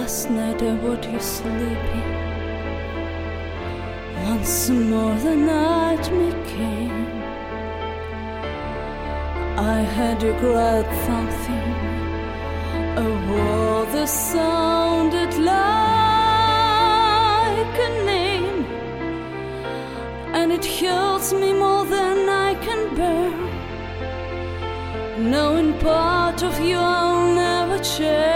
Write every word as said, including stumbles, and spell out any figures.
last night I would you sleeping. Once more the night became. I had you cried something, a word that sounded like a name, and it hurts me more than I can bear, knowing part of you I'll never change.